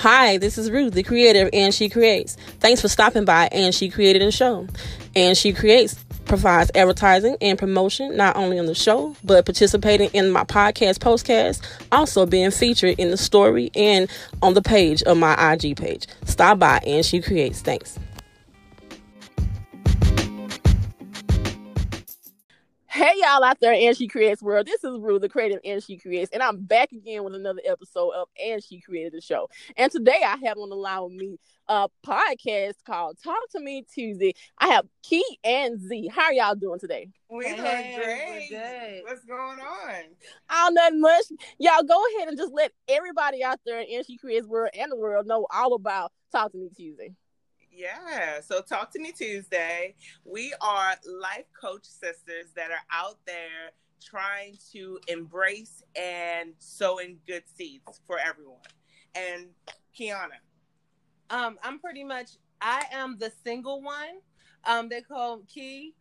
Hi, this is Ruth, the creator of And She Creates. Thanks for stopping by And She Created a Show. And She Creates provides advertising and promotion not only on the show, but participating in my podcast, Postcast, also being featured in the story and on the page of my IG page. Stop by And She Creates. Thanks. Hey, y'all out there in And She Creates world. This is Ruth, the creator of And She Creates, and I'm back again with another episode of And She Created a Show. And today I have on the line with me a podcast called Talk to Me Tuesday. I have Key and Z. How are y'all doing today? We're doing great. We're good. What's going on? Oh, nothing much. Y'all go ahead and just let everybody out there in And She Creates world and the world know all about Talk to Me Tuesday. Yeah, so Talk to Me Tuesday. We are life coach sisters that are out there trying to embrace and sow in good seeds for everyone. And Kiana. I am the single one. They call Key.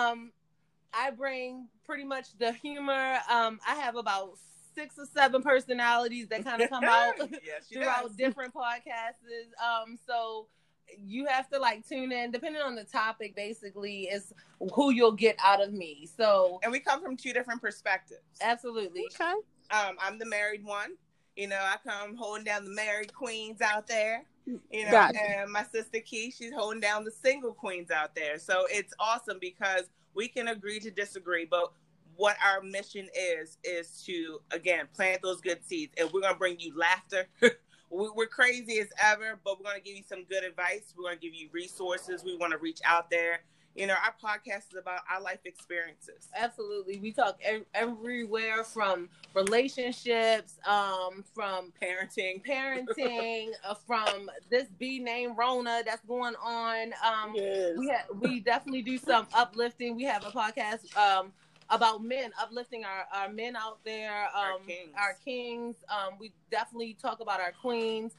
I bring pretty much the humor. I have about 6 or 7 personalities that kind of come out throughout different podcasts. So you have to tune in, depending on the topic, basically, is who you'll get out of me. So, and we come from 2 different perspectives. Absolutely. Okay. I'm the married one. I come holding down the married queens out there. Gotcha. And my sister Key, she's holding down the single queens out there. So it's awesome because we can agree to disagree, but what our mission is to, again, plant those good seeds. And we're going to bring you laughter. We're crazy as ever, but we're going to give you some good advice. We're going to give you resources. We want to reach out there. Our podcast is about our life experiences. Absolutely. We talk everywhere from relationships, from parenting, from this bee named Rona that's going on. Yes. We definitely do some uplifting. We have a podcast about men, uplifting our men out there, our kings. We definitely talk about our queens.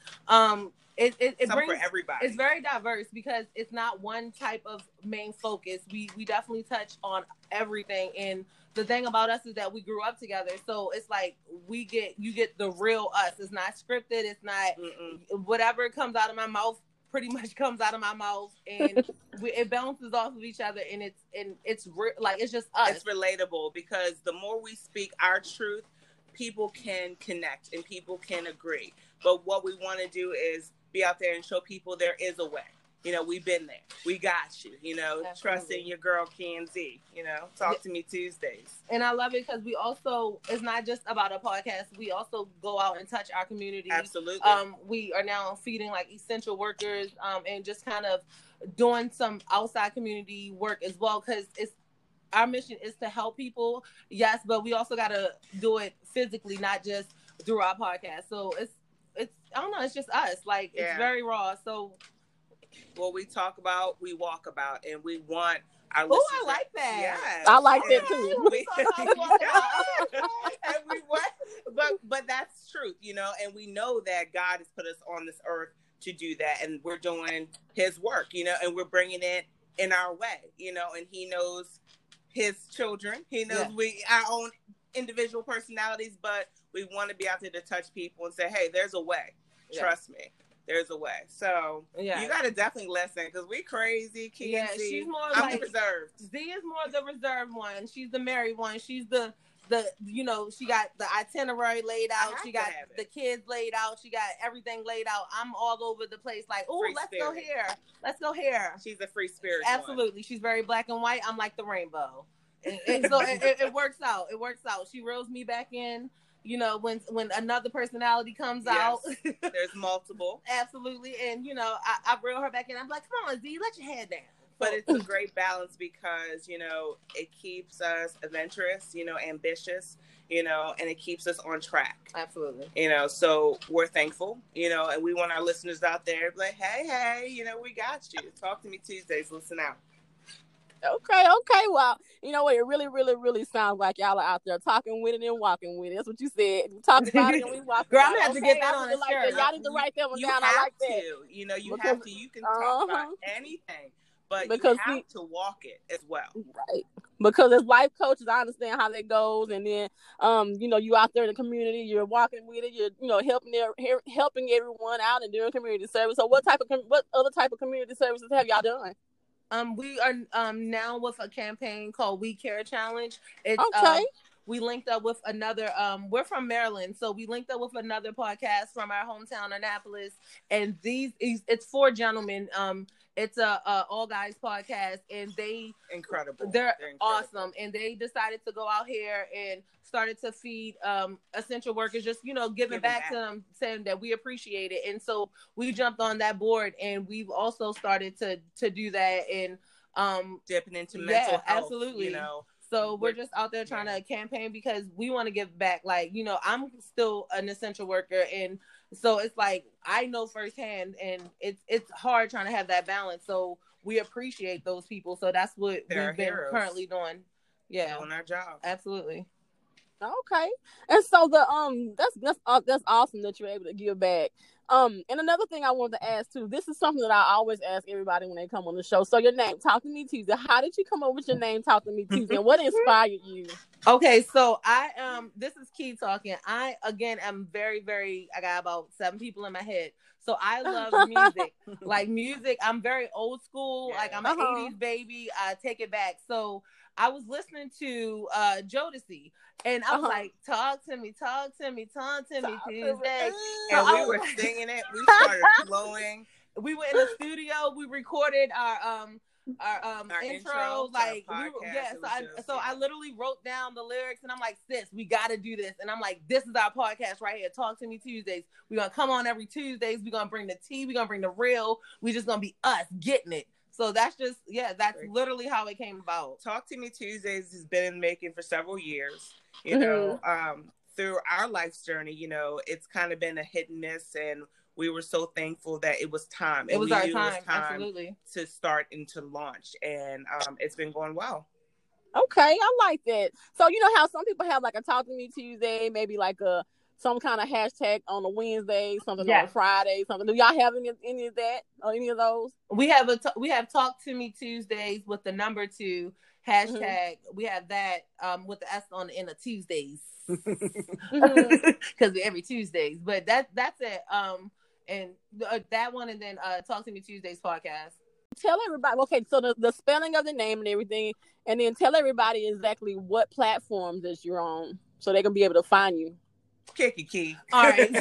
It brings for everybody. It's very diverse because it's not one type of main focus. We definitely touch on everything. And the thing about us is that we grew up together, so it's like you get the real us. It's not scripted. It's not whatever comes out of my mouth pretty much comes out of my mouth, and it bounces off of each other, and it's just us. It's relatable because the more we speak our truth, people can connect and people can agree. But what we want to do is be out there and show people there is a way. We've been there. We got you. Trust in your girl KNZ. Talk to Me Tuesdays. And I love it because we also, it's not just about a podcast. We also go out and touch our community. Absolutely. We are now feeding essential workers and just kind of doing some outside community work as well, because our mission is to help people. Yes, but we also got to do it physically, not just through our podcast. So it's I don't know. It's just us. It's very raw. So. What we talk about, we walk about, and we want our listeners. Oh, I like that. Yes. I like that too. But that's truth, and we know that God has put us on this earth to do that, and we're doing His work, and we're bringing it in our way, and He knows His children. He knows our own individual personalities, but we want to be out there to touch people and say, hey, there's a way. Trust me. There's a way. So you got to definitely listen because we crazy. She's more I'm reserved. Z is more the reserved one. She's the married one. She's the she got the itinerary laid out. She got the kids laid out. She got everything laid out. I'm all over the place. Go here. Let's go here. She's a free spirit. Absolutely. She's very black and white. I'm like the rainbow. And so it works out. It works out. She reels me back in. When another personality comes out, there's multiple. Absolutely. And, I reel her back in. I'm like, come on, Z, let your head down. But it's a great balance because, it keeps us adventurous, ambitious, and it keeps us on track. Absolutely. So we're thankful, and we want our listeners out there like, hey, we got you. Talk to Me Tuesdays. Listen out. Okay. Well, you know what? It really, really, really sounds like y'all are out there talking with it and walking with it. That's what you said. We talked about it and we walked. Girl, I'm gonna have to get that on a shirt. Y'all need to write that one down. I like that. You have to. You can talk about anything, but you have to walk it as well. Right. Because as life coaches, I understand how that goes, and then you out there in the community, you're walking with it, you're helping everyone out and doing community service. So what other type of community services have y'all done? We are now with a campaign called We Care Challenge. It's okay. We linked up with another, we're from Maryland, so we linked up with another podcast from our hometown, Annapolis, and it's 4 gentlemen. It's a all guys podcast, and they're incredible. Awesome, and they decided to go out here and started to feed essential workers, just giving back to them, saying that we appreciate it. And so we jumped on that board, and we've also started to do that and dipping into mental health. Absolutely. So we're just out there trying to campaign because we want to give back. Like, I'm still an essential worker, and so it's like I know firsthand, and it's hard trying to have that balance. So we appreciate those people. So that's what we've been currently doing. Yeah, doing our job. Absolutely. Okay, and so that's awesome that you're able to give back. And another thing I wanted to ask too, this is something that I always ask everybody when they come on the show. So your name, Talk to Me Tuesday. How did you come up with your name, Talk to Me Tuesday, and what inspired you? Okay, so this is Key talking. I again am very, very. I got about 7 people in my head. So I love music. Like music, I'm very old school. Yeah. Like I'm an 80s baby. I take it back. So I was listening to Jodeci, and I was like, talk to me Tuesday. And we were singing it. We started flowing. We went in the studio. We recorded our intro. Like, I literally wrote down the lyrics, and I'm like, sis, we got to do this. And I'm like, this is our podcast right here. Talk to Me Tuesdays. We're going to come on every Tuesdays. We're going to bring the tea. We're going to bring the real. We just going to be us getting it. So that's just, that's literally how it came about. Talk to Me Tuesdays has been in the making for several years. Through our life's journey, it's kind of been a hit and miss, and we were so thankful that it was time. It was our time, absolutely, to start and to launch, and it's been going well. Okay, I like that. So how some people have like a Talk to Me Tuesday, maybe like some kind of hashtag on a Wednesday, something on a Friday, something. Do y'all have any of that or any of those? We have Talk to Me Tuesdays with the number 2 hashtag. We have that with the S on the end of Tuesdays because every Tuesdays. But that's it. And that one, and then Talk to Me Tuesdays podcast. Tell everybody. Okay, so the spelling of the name and everything, and then tell everybody exactly what platforms that you're on, so they can be able to find you. Kick it, Key. All right.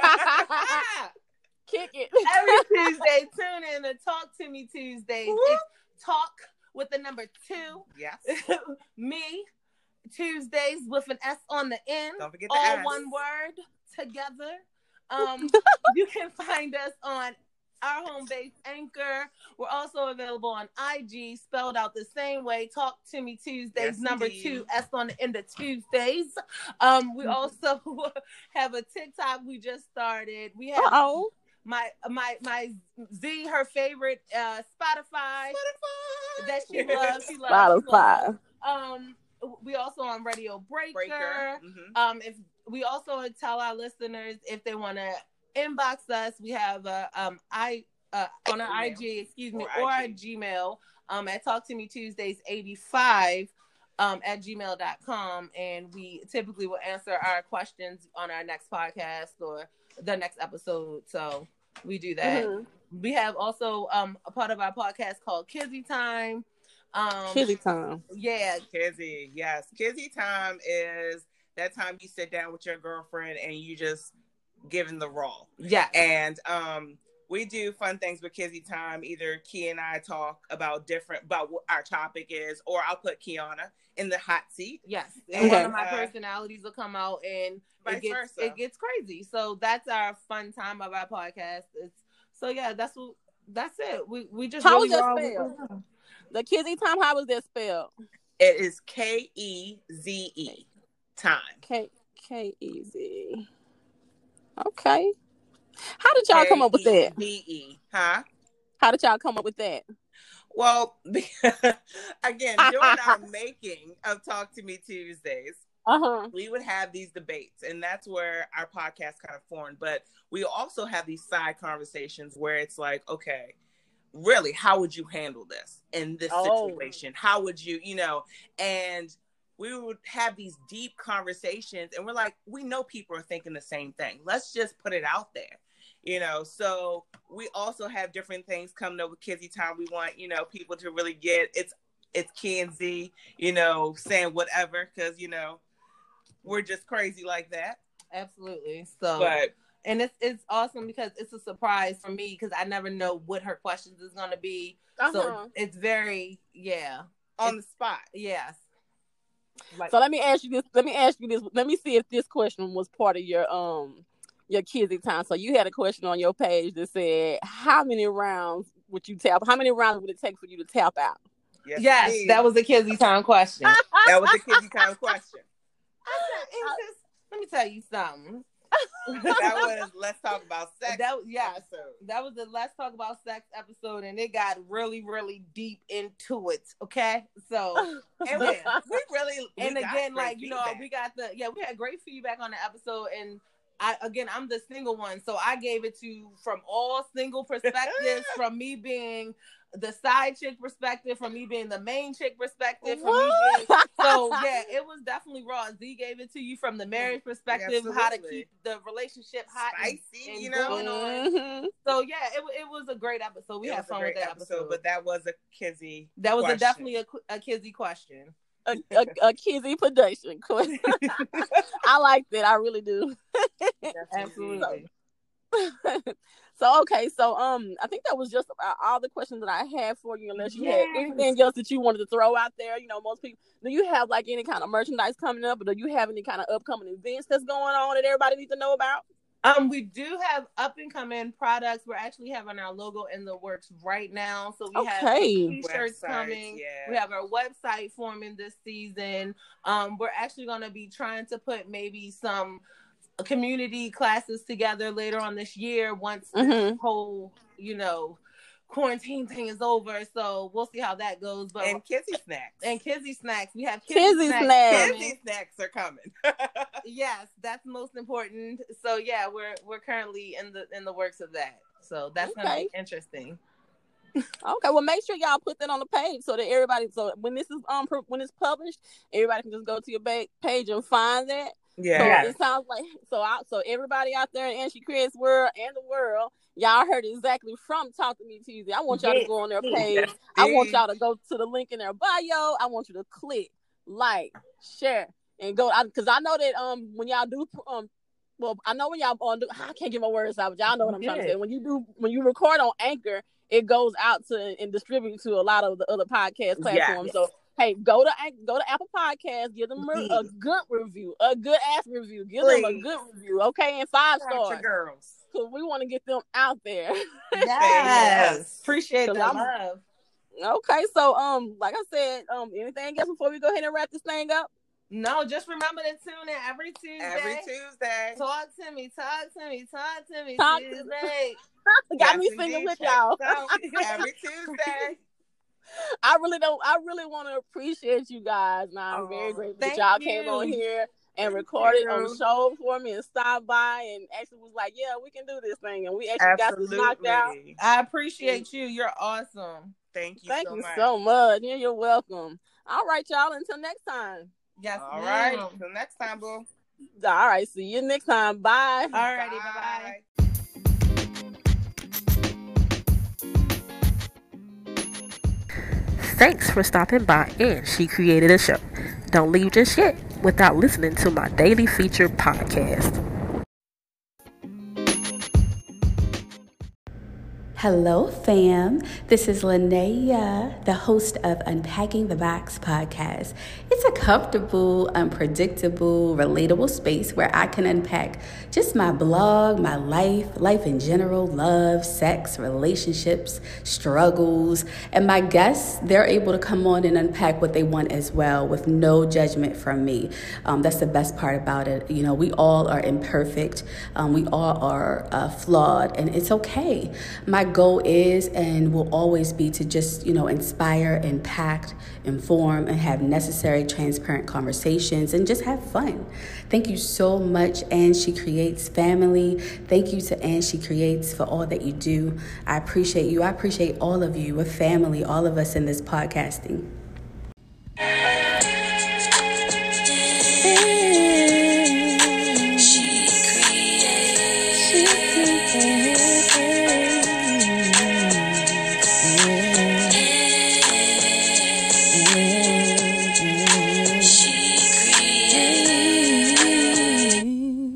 Kick it. Every Tuesday, tune in to Talk to Me Tuesdays. It's talk with the number 2. Yes. Me. Tuesdays with an S on the end. Don't forget the all S. One word together. You can find us on our home base, Anchor. We're also available on IG, spelled out the same way. Talk to Me Tuesdays, number 2, S on the end of Tuesdays. We also have a TikTok we just started. We have my Z, her favorite Spotify that she loves. Spotify. We also on Radio Breaker. If we also tell our listeners if they want to inbox us, we have on our IG, or our Gmail at Talk to Me Tuesdays 85 at gmail.com, and we typically will answer our questions on our next podcast or the next episode. So we do that. We have also a part of our podcast called Kizzy Time. Kizzy Time. Yeah. Kizzy, yes. Kizzy Time is that time you sit down with your girlfriend and you just giving the raw. Yeah. And we do fun things with Kizzy Time. Either Key and I talk about what our topic is, or I'll put Kiana in the hot seat. Yes. And one of my personalities will come out, and it gets crazy. So that's our fun time of our podcast. That's it. We just how really was that spelled? The Kizzy Time, how was that spelled? It is Keze. Time. Keze. Okay. How did y'all come up with that? Keze. Huh? How did y'all come up with that? Well, again, during our making of Talk to Me Tuesdays, we would have these debates, and that's where our podcast kind of formed. But we also have these side conversations where it's like, okay, really, how would you handle this in this situation? How would you, and we would have these deep conversations, and we're like, we know people are thinking the same thing. Let's just put it out there, So we also have different things coming up with Kizzy Time. We want, people to really get it's Key and Z, saying whatever, because, we're just crazy like that. Absolutely. And it's awesome because it's a surprise for me because I never know what her questions is going to be. So it's very, on the spot. Yes. So let me ask you this. Let me see if this question was part of your Kizzy Time. So you had a question on your page that said, how many rounds would it take for you to tap out? Yes, that was a Kizzy Time question. That was a Kizzy Time question. Let me tell you something. That was Let's Talk About Sex episode. That was the Let's Talk About Sex episode, and it got really, really deep into it. Okay, so we had great feedback on the episode, and I'm the single one, so I gave it to from all single perspectives, from me being the side chick perspective, from me being the main chick perspective, it was definitely raw. Z gave it to you from the marriage perspective, how to keep the relationship hot, spicy, and going on. So it was a great episode. We had fun with that episode, but that was a Kizzy. That was definitely a Kizzy question. A Kizzy production question. I like that. I really do. Absolutely. So I think that was just about all the questions that I had for you, unless you had anything else that you wanted to throw out there. Most people, do you have like any kind of merchandise coming up, or do you have any kind of upcoming events that's going on that everybody needs to know about? We do have up and coming products. We're actually having our logo in the works right now. So we have t-shirts coming. Yeah. We have our website forming this season. We're actually going to be trying to put maybe some community classes together later on this year once this whole, quarantine thing is over. So we'll see how that goes. But Kizzy snacks. We have Kizzy snacks. Kizzy snacks are coming. Yes, that's most important. So we're currently in the works of that. So that's gonna be interesting. Okay, well, make sure y'all put that on the page so that everybody. So when this is when it's published, everybody can just go to your page and find that. Yeah. So it sounds like so everybody out there in And She Creates world and the world, y'all heard exactly from Talk to Me Tuesday. I want y'all to go on their page. Yes, I want y'all to go to the link in their bio. I want you to click, like, share, and go. Because I know that when y'all do I know when y'all I can't get my words out, but y'all know what I'm trying to say. When you record on Anchor, it goes out to and distributed to a lot of the other podcast platforms. Yes. So hey, go to Apple Podcasts, give them a good review, a good ass review. Give them a good review, okay, and 5 stars. Girls. Because we want to get them out there. Yes. Appreciate the love. Okay, so like I said, anything else before we go ahead and wrap this thing up? No, just remember to tune in every Tuesday. Talk to me Tuesday. Got me singing with y'all. Every Tuesday. I really want to appreciate you guys. Now I'm very grateful that y'all came on here and recorded on the show for me and stopped by and actually was like, yeah, we can do this thing. And we actually got this knocked out. I appreciate you. You're awesome. Thank you so much. Yeah, you're welcome. All right, y'all. Until next time. Yes. All right. Until next time, boo. All right. See you next time. Bye. All righty. Bye-bye. Thanks for stopping by And She Created a Show. Don't leave just yet without listening to my daily feature podcast. Hello, fam. This is Linnea, the host of Unpacking the Box podcast. It's a comfortable, unpredictable, relatable space where I can unpack just my blog, my life in general, love, sex, relationships, struggles. And my guests, they're able to come on and unpack what they want as well with no judgment from me. That's the best part about it. You know, we all are imperfect. We all are flawed, and it's okay. My goal is and will always be to just, inspire, impact, inform, and have necessary, transparent conversations and just have fun. Thank you so much, And She Creates family. Thank you to And She Creates for all that you do. I appreciate you. I appreciate all of you. We're family, all of us in this podcasting. She creates.